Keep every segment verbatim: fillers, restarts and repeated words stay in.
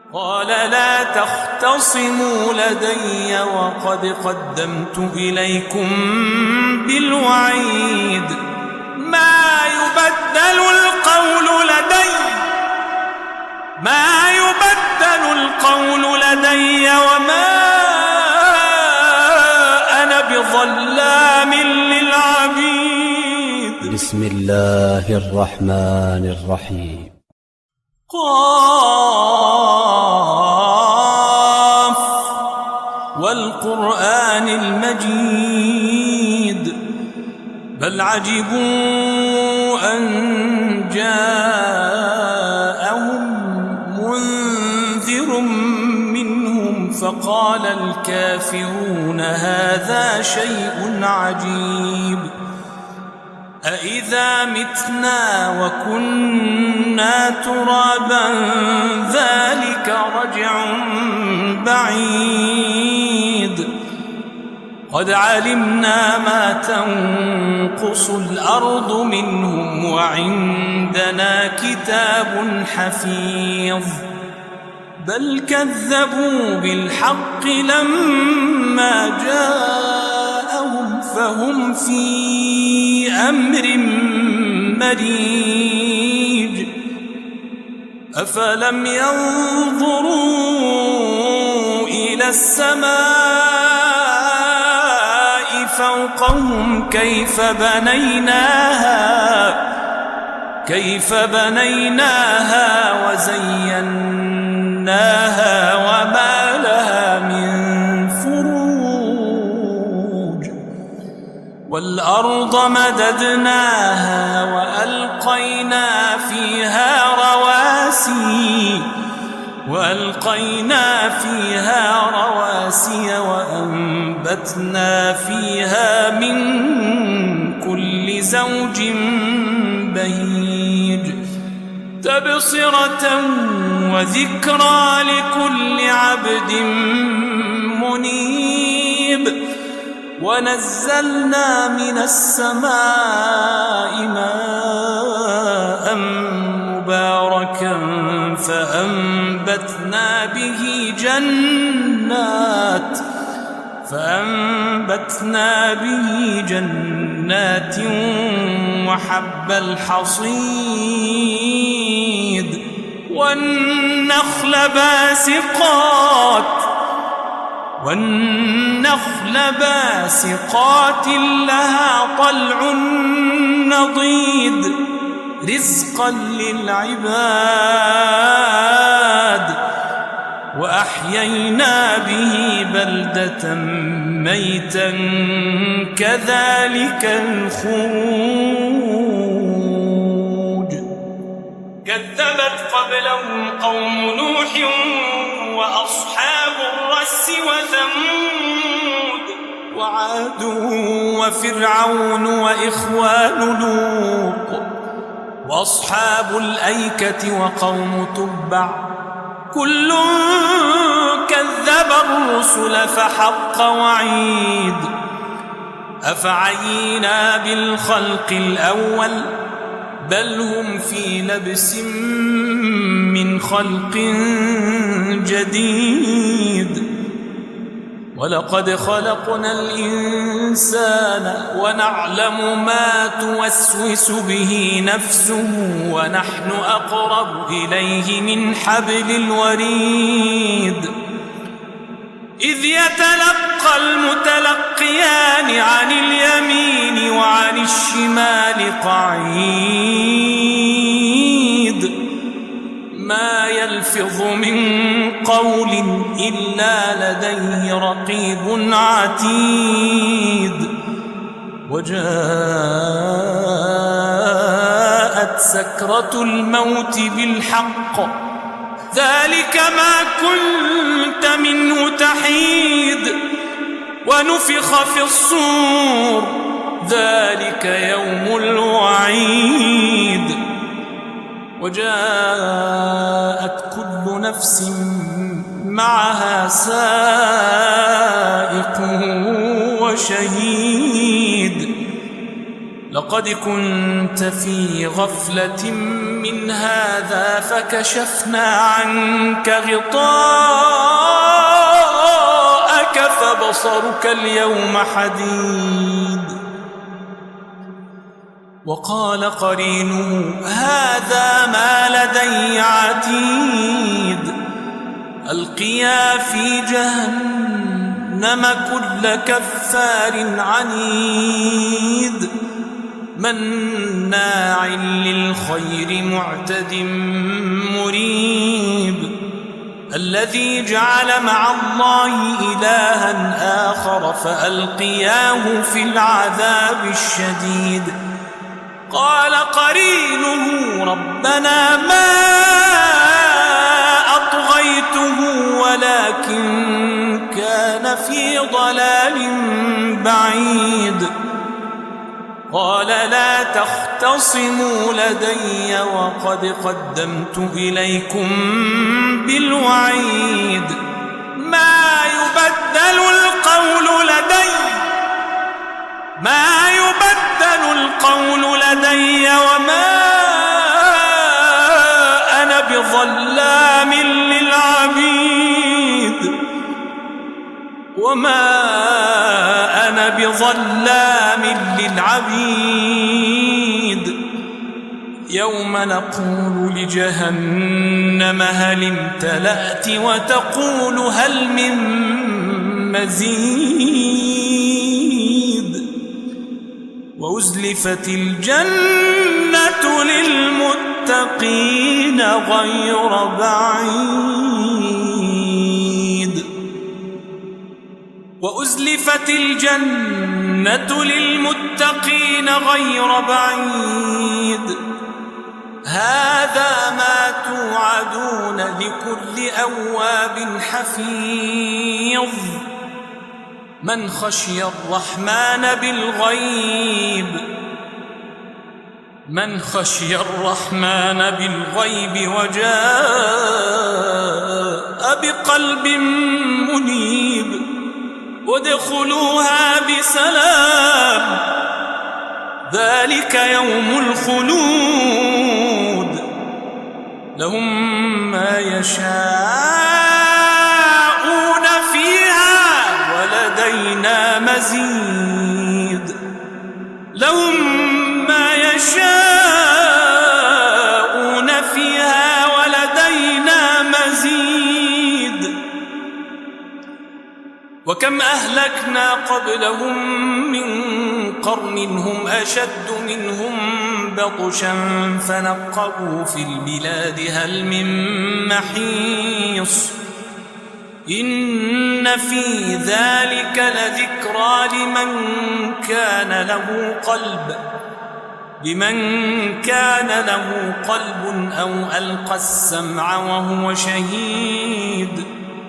قال لا تختصموا لدي وقد قدمت إليكم بالوعيد ما يبدل القول لدي ما يبدل القول لدي وما أنا بظلام للعبيد. بسم الله الرحمن الرحيم. قاف والقرآن المجيد بل عجبوا أن جاءهم منذر منهم فقال الكافرون هذا شيء عجيب أإذا متنا وكنا ترابا ذلك رجع بعيد قد علمنا ما تنقص الأرض منهم وعندنا كتاب حفيظ بل كذبوا بالحق لما جاءهم فهم في أمر مريج أفلم ينظروا إلى السماء فوقهم كيف بنيناها كيف بنيناها وزيناها وما لها من فروج والأرض مددناها وألقينا فيها رواسي وألقينا فيها رواسي وأنبتنا فيها من كل زوج بهيج تبصرة وذكرى لكل عبد منيب ونزلنا من السماء ماء مباركا فأنبتنا به جنات فأنبتنا به جنات وحب الحصيد والنخل باسقات والنخل باسقات لها طلع نضيد رزقا للعباد وأحيينا به بلدة ميتا كذلك الخروج كذبت قبلهم قوم نوح وأصحاب الرس وثمود وعاد وفرعون وإخوان لوط وأصحاب الأيكة وقوم تبع كل كذب الرسل فحق وعيد أفعينا بالخلق الأول بل هم في لبس من خلق جديد ولقد خلقنا الإنسان ونعلم ما توسوس به نفسه ونحن أقرب إليه من حبل الوريد إذ يتلقى المتلقيان عن اليمين وعن الشمال قعيد ما يلفظ من قول إلا لديه رقيب عتيد وجاءت سكرة الموت بالحق ذلك ما كنت منه تحيد ونفخ في الصور ذلك يوم الوعيد وجاءت كل نفس معها سائق وشهيد لقد كنت في غفلة من هذا فكشفنا عنك غطاءك فبصرك اليوم حديد. وقال قرينه هذا ما لدي عتيد. ألقيا في جهنم كل كفار عنيد مناع للخير معتد مريب. الذي جعل مع الله إلها آخر فألقياه في العذاب الشديد. قال قرينه ربنا ما أطغيته ولكن كان في ضلال بعيد. قال لا تختصموا لدي وقد قدمت إليكم بالوعيد. ما يبدل القول لدي ما يبدل القول لدي وما أنا بظلام للعبيد وما أنا بظلام للعبيد. يوم نقول لجهنم هل امتلأت وتقول هل من مزيد. وأزلفت الجنة للمتقين غير بعيد وأزلفت الجنة للمتقين غير بعيد. هذا ما توعدون لكل أواب حفيظ. من خشي الرحمن بالغيب من خشي الرحمن بالغيب وجاء بقلب منيب. ادخلوها بسلام ذلك يوم الخلود. لهم ما يشاءون فيها ولدينا مزيد. لهم ما يشاءون فيها ولدينا مزيد. وكم أهلكنا قبلهم من قرن هم أشد منهم بطشا فنقبوا في البلاد هل من محيص. إن في ذلك لذكرى لمن كان له قلب لمن كان له قلب أو ألقى السمع وهو شهيد.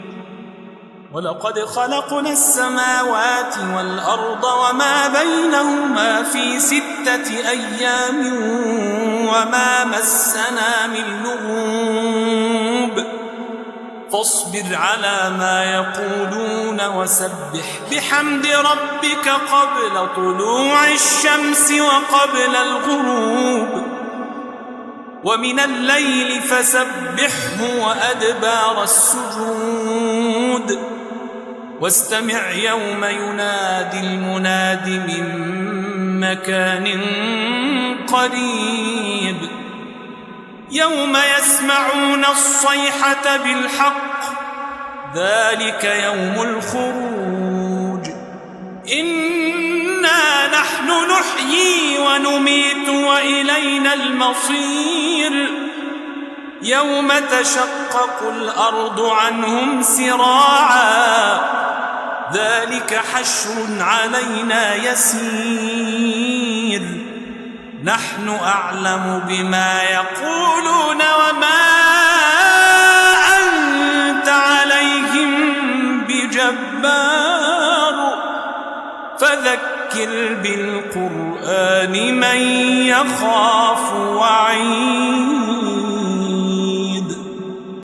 ولقد خلقنا السماوات والأرض وما بينهما في ستة أيام وما مسنا من لغوب. فاصبر على ما يقولون وسبح بحمد ربك قبل طلوع الشمس وقبل الغروب ومن الليل فسبحه وأدبار السجود. واستمع يوم ينادي المناد من مكان قريب. يوم يسمعون الصيحة بالحق ذلك يوم الخروج. إنا نحن نحيي ونميت وإلينا المصير. يوم تشقق الأرض عنهم سراعا ذلك حشر علينا يسير. نحن أعلم بما يقولون وما أنت عليهم بجبار. فذكر بالقرآن من يخاف وعيد.